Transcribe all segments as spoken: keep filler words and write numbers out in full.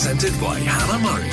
Presented by Hannah Murray.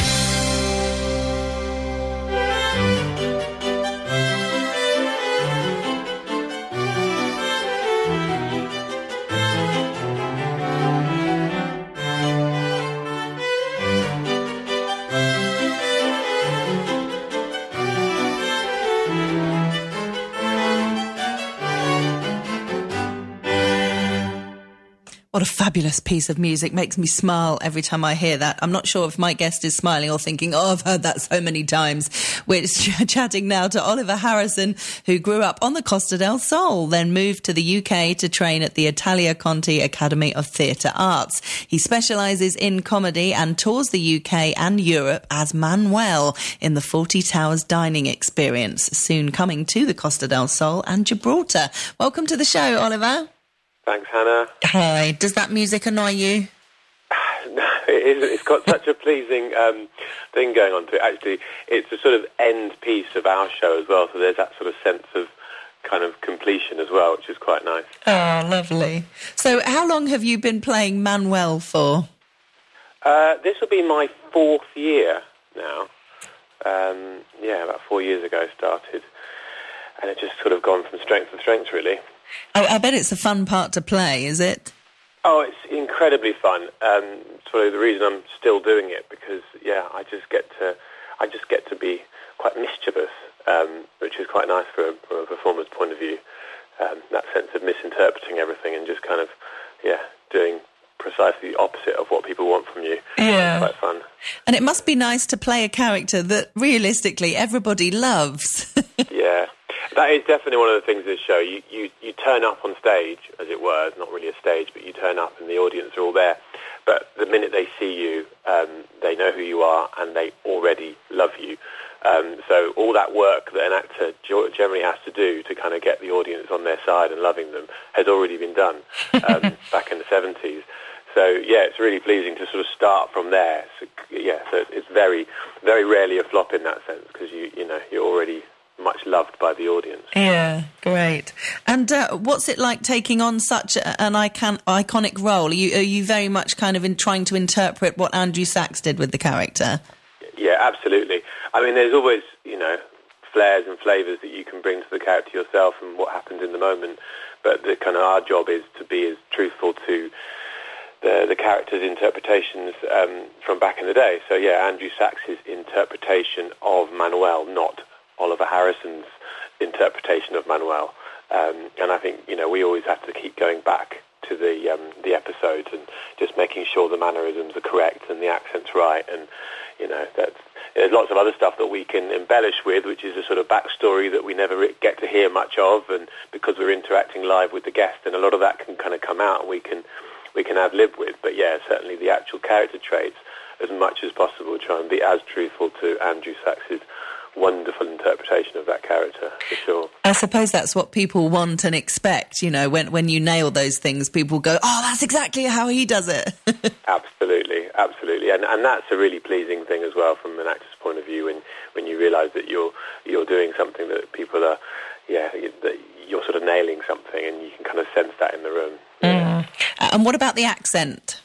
What a fabulous piece of music. Makes me smile every time I hear that. I'm not sure if my guest is smiling or thinking, oh, I've heard that so many times. We're ch- chatting now to Oliver Harrison, who grew up on the Costa del Sol, then moved to the U K to train at the Italia Conti Academy of Theatre Arts. He specialises in comedy and tours the U K and Europe as Manuel in the Fawlty Towers dining experience, soon coming to the Costa del Sol and Gibraltar. Welcome to the show, Oliver. Thanks, Hannah. Hi. Does that music annoy you? No, it is, it's got such a pleasing um, thing going on to it. Actually, it's a sort of end piece of our show as well, so there's that sort of sense of kind of completion as well, which is quite nice. Oh, lovely. So how long have you been playing Manuel for? Uh, this will be my fourth year now. Um, yeah, about four years ago I started, and it's just sort of gone from strength to strength, really. I, I bet it's a fun part to play, is it? Oh, it's incredibly fun. Um, it's probably the reason I'm still doing it, because yeah, I just get to, I just get to be quite mischievous, um, which is quite nice from a, from a performer's point of view. Um, that sense of misinterpreting everything and just kind of, yeah, doing precisely the opposite of what people want from you. Yeah, it's quite fun. And it must be nice to play a character that realistically everybody loves. Yeah. That is definitely one of the things of this show. You, you you turn up on stage, as it were. It's not really a stage, but you turn up and the audience are all there. But the minute they see you, um, they know who you are and they already love you. Um, so all that work that an actor generally has to do to kind of get the audience on their side and loving them has already been done um, back in the seventies. So, yeah, it's really pleasing to sort of start from there. So, yeah, so it's very, very rarely a flop in that sense, because, you you know, you're already much loved by the audience. Yeah, great. And uh, what's it like taking on such an icon- iconic role? Are you, are you very much kind of in trying to interpret what Andrew Sachs did with the character? Yeah, absolutely. I mean, there's always, you know, flares and flavours that you can bring to the character yourself and what happens in the moment. But the kind of our job is to be as truthful to the the character's interpretations um, from back in the day. So, yeah, Andrew Sachs's interpretation of Manuel, not Oliver Harrison's interpretation of Manuel. Um, and I think, you know, we always have to keep going back to the um, the episodes and just making sure the mannerisms are correct and the accent's right. And, you know, that's, there's lots of other stuff that we can embellish with, which is a sort of backstory that we never get to hear much of. And because we're interacting live with the guest, and a lot of that can kind of come out and we can, we can ad-lib with. But, yeah, certainly the actual character traits, as much as possible, try and be as truthful to Andrew Sachs's wonderful interpretation of that character, for sure. I suppose that's what people want and expect, you know, when when you nail those things, people go, oh, that's exactly how he does it. Absolutely, absolutely. And and that's a really pleasing thing as well from an actor's point of view, when, when you realise that you're you're doing something that people are, yeah, that you're sort of nailing something, and you can kind of sense that in the room. Mm. Uh, and what about the accent?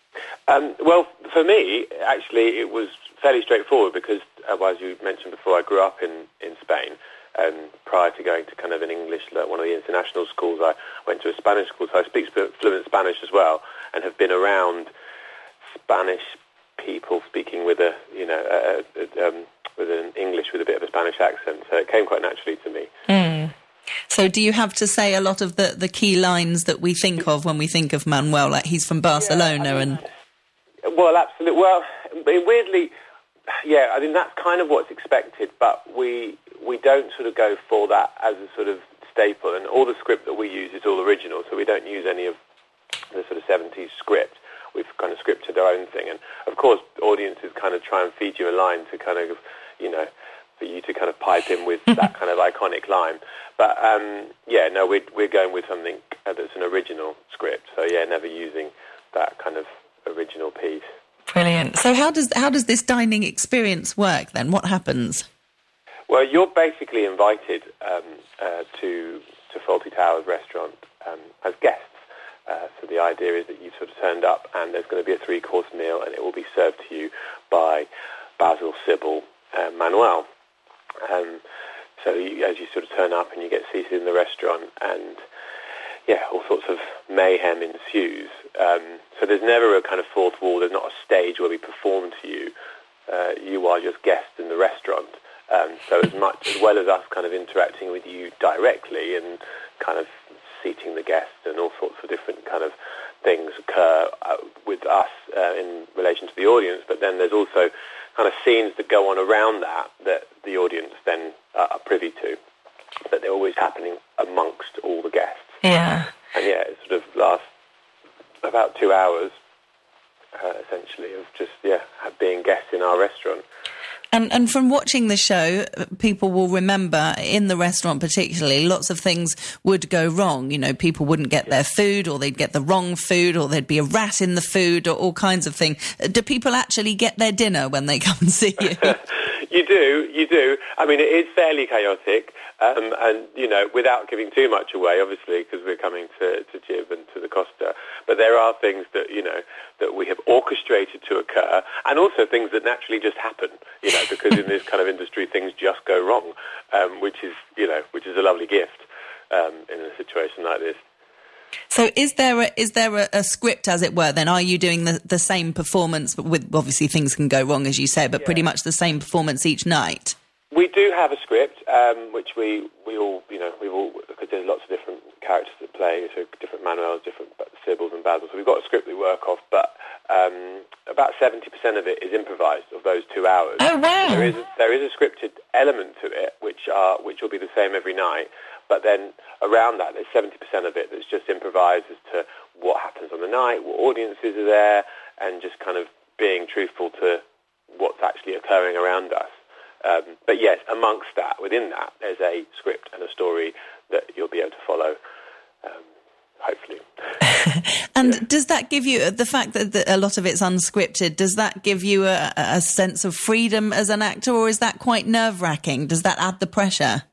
Um, well, for me, actually, it was fairly straightforward because, uh, as you mentioned before, I grew up in, in Spain. Um, prior to going to kind of an English, like one of the international schools, I went to a Spanish school, so I speak fluent Spanish as well, and have been around Spanish people speaking with a, you know, a, a, um, with an English with a bit of a Spanish accent, so it came quite naturally to me. Mm. So do you have to say a lot of the, the key lines that we think of when we think of Manuel, like he's from Barcelona? Yeah, I mean, and well, absolutely. Well, weirdly, yeah, I mean, that's kind of what's expected, but we we don't sort of go for that as a sort of staple, and all the script that we use is all original, so we don't use any of the sort of seventies script. We've kind of scripted our own thing, and of course, audiences kind of try and feed you a line to kind of, you know, for you to kind of pipe in with that kind of iconic line. But, um, yeah, no, we're, we're going with something that's an original script, so, yeah, never using that kind of original piece. Brilliant. So how does how does this dining experience work then? What happens? Well, you're basically invited um, uh, to to Fawlty Towers restaurant um, as guests. Uh, so the idea is that you've sort of turned up and there's going to be a three-course meal and it will be served to you by Basil, Sybil, and Manuel. Um, so you, as you sort of turn up and you get seated in the restaurant and, yeah, all sorts of mayhem ensues. Um, so there's never a kind of fourth wall. There's not a stage where we perform to you. Uh, you are just guests in the restaurant. Um, so as much, as well as us kind of interacting with you directly and kind of seating the guests and all sorts of different kind of things occur uh, with us uh, in relation to the audience, but then there's also kind of scenes that go on around that that the audience then uh, are privy to, but they're always happening amongst all the guests. Yeah. And yeah, it sort of lasts about two hours, uh, essentially, of just, yeah, being guests in our restaurant. And and from watching the show, people will remember, in the restaurant particularly, lots of things would go wrong. You know, people wouldn't get their food, or they'd get the wrong food, or there'd be a rat in the food, or all kinds of things. Do people actually get their dinner when they come and see you? You do, you do. I mean, it is fairly chaotic, um, and, you know, without giving too much away, obviously, because we're coming to, to Jib and to the Costa. But there are things that, you know, that we have orchestrated to occur, and also things that naturally just happen, you know, because in this kind of industry, things just go wrong, um, which is, you know, which is a lovely gift um, in a situation like this. So is there a, is there a, a script, as it were, then? Are you doing the, the same performance, but with, obviously things can go wrong, as you say, but yeah, pretty much the same performance each night? We do have a script, um, which we, we all, you know, we've all, because there's lots of different characters that play, so different Manuels, different Sybil's and Basils, so we've got a script we work off, but um, about seventy percent of it is improvised, of those two hours. Oh, wow. There is, there is a scripted element to it, which are, which will be the same every night, but then around that, there's seventy percent of it that's just improvised as to what happens on the night, what audiences are there, and just kind of being truthful to what's actually occurring around us. Um, but yes, amongst that, within that, there's a script and a story that you'll be able to follow, um, hopefully. And yeah. Does that give you, the fact that, that a lot of it's unscripted, does that give you a, a sense of freedom as an actor, or is that quite nerve-wracking? Does that add the pressure?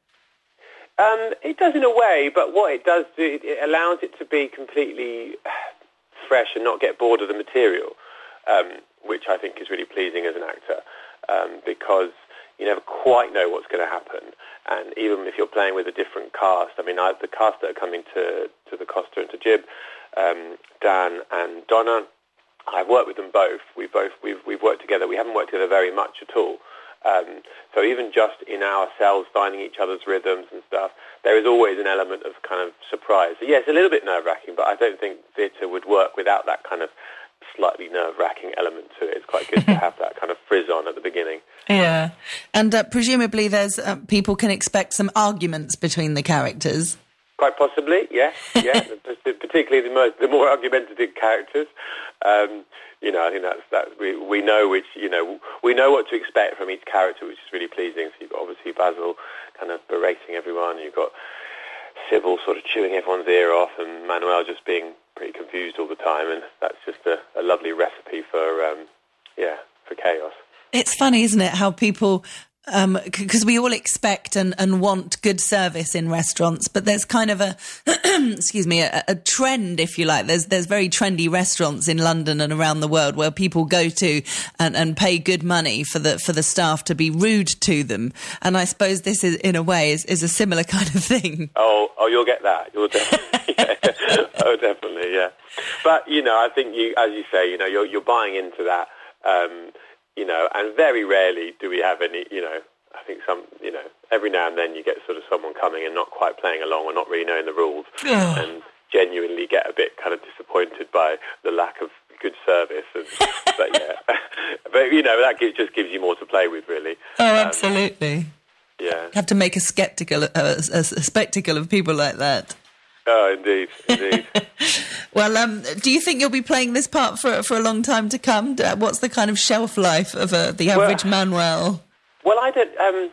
Um, it does in a way, but what it does do, it, it allows it to be completely fresh and not get bored of the material, um, which I think is really pleasing as an actor, um, because you never quite know what's going to happen. And even if you're playing with a different cast, I mean, I, the cast that are coming to, to the Costa and to Jib, um, Dan and Donna, I've worked with them both. We both we've we've worked together. We haven't worked together very much at all. Um, so even just in ourselves finding each other's rhythms and stuff, there is always an element of kind of surprise. So yeah, it's a little bit nerve-wracking, but I don't think theatre would work without that kind of slightly nerve-wracking element to it. It's quite good to have that kind of frizz-on at the beginning. Yeah. And uh, presumably there's uh, people can expect some arguments between the characters. Quite possibly, yes. Yeah, particularly the, most, the more argumentative characters. Um, you know, I think that's that. We we know which you know we know what to expect from each character, which is really pleasing. So you've got obviously Basil kind of berating everyone. You've got Sybil sort of chewing everyone's ear off, and Manuel just being pretty confused all the time. And that's just a, a lovely recipe for um, yeah for chaos. It's funny, isn't it, how people. Because um, we all expect and, and want good service in restaurants, but there's kind of a, excuse me, a, a trend, if you like. There's there's very trendy restaurants in London and around the world where people go to and, and pay good money for the for the staff to be rude to them. And I suppose this is, in a way, is, is a similar kind of thing. Oh, oh, you'll get that. You'll definitely, yeah. Oh, definitely, yeah. But you know, I think you, as you say, you know, you're you're buying into that. Um, You know, and very rarely do we have any, you know, I think some, you know, every now and then you get sort of someone coming and not quite playing along or not really knowing the rules and genuinely get a bit kind of disappointed by the lack of good service. And, but, yeah, but, you know, that gives, just gives you more to play with, really. Oh, absolutely. Um, yeah. You have to make a, skeptical, uh, a, a spectacle of people like that. Oh, indeed, indeed. Well, um, do you think you'll be playing this part for for a long time to come? What's the kind of shelf life of uh, the average well, Manuel? Well, I don't. Um,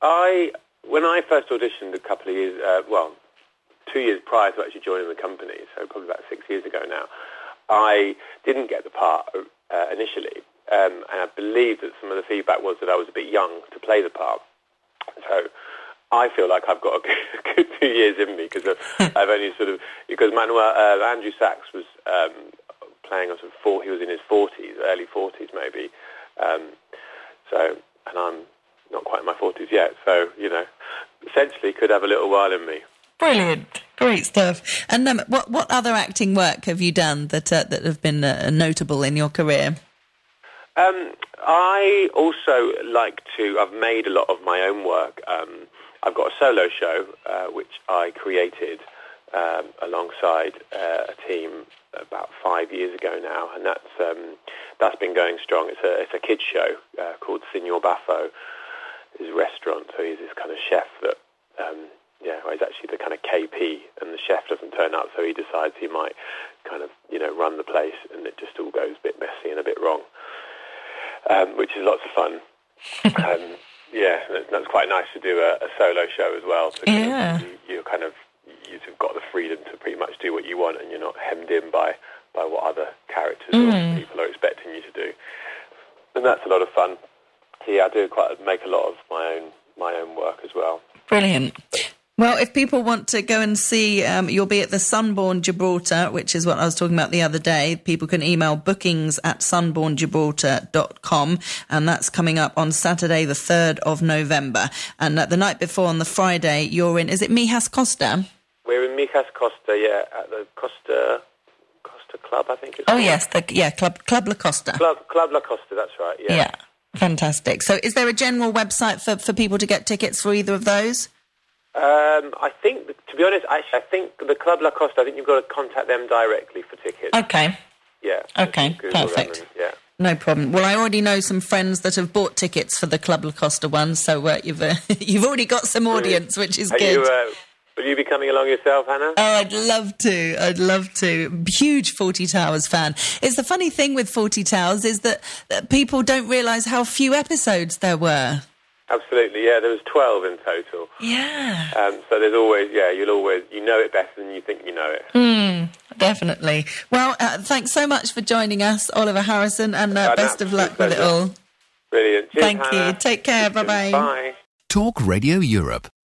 I when I first auditioned a couple of years, uh, well, two years prior to actually joining the company, so probably about six years ago now, I didn't get the part uh, initially, um, and I believe that some of the feedback was that I was a bit young to play the part. So I feel like I've got a good, a good two years in me because I've only sort of because Manuel uh, Andrew Sachs was um, playing on sort of four. He was in his forties, early forties maybe. Um, so, and I'm not quite in my forties yet. So, you know, essentially could have a little while in me. Brilliant, great stuff. And um, what what other acting work have you done that uh, that have been uh, notable in your career? Um, I also like to. I've made a lot of my own work. Um, I've got a solo show uh, which I created um, alongside uh, a team about five years ago now, and that's um, that's been going strong. It's a it's a kids show uh, called Signor Baffo. His restaurant, so he's this kind of chef that. Um, Yeah, well, he's actually the kind of K P, and the chef doesn't turn up, so he decides he might kind of, you know, run the place, and it just all goes a bit messy and a bit wrong, um, which is lots of fun. um, yeah, that's quite nice to do a, a solo show as well. To kind yeah. of, you, you kind of, you've got the freedom to pretty much do what you want, and you're not hemmed in by, by what other characters mm. or people are expecting you to do. And that's a lot of fun. So, yeah, I do quite make a lot of my own my own work as well. Brilliant. Well, if people want to go and see, um, you'll be at the Sunborn Gibraltar, which is what I was talking about the other day. People can email bookings at sunborn gibraltar dot com, and that's coming up on Saturday, the third of November. And uh, the night before, on the Friday, you're in, is it Mijas Costa? We're in Mijas Costa, yeah, at the Costa Costa Club, I think it's Oh, called. yes, the, yeah, Club Club La Costa. Club, Club La Costa, that's right, yeah. Yeah, fantastic. So is there a general website for, for people to get tickets for either of those? Um, I think, to be honest, actually, I think the Club La Costa, I think you've got to contact them directly for tickets. Okay. Yeah. Okay, perfect. And, yeah. No problem. Well, I already know some friends that have bought tickets for the Club La Costa one, so uh, you've uh, you've already got some audience, which is Are good. You, uh, will you be coming along yourself, Hannah? Oh, I'd love to. I'd love to. Huge Fawlty Towers fan. It's the funny thing with Fawlty Towers is that, that people don't realise how few episodes there were. Absolutely, yeah. There was twelve in total. Yeah. Um, so there's always, yeah, you'll always, you know it better than you think you know it. Mm, definitely. Well, uh, thanks so much for joining us, Oliver Harrison, and uh, best of luck with it all. Brilliant. Cheers, Thank Hannah. you. Take care. Bye-bye. Bye. Talk Radio Europe.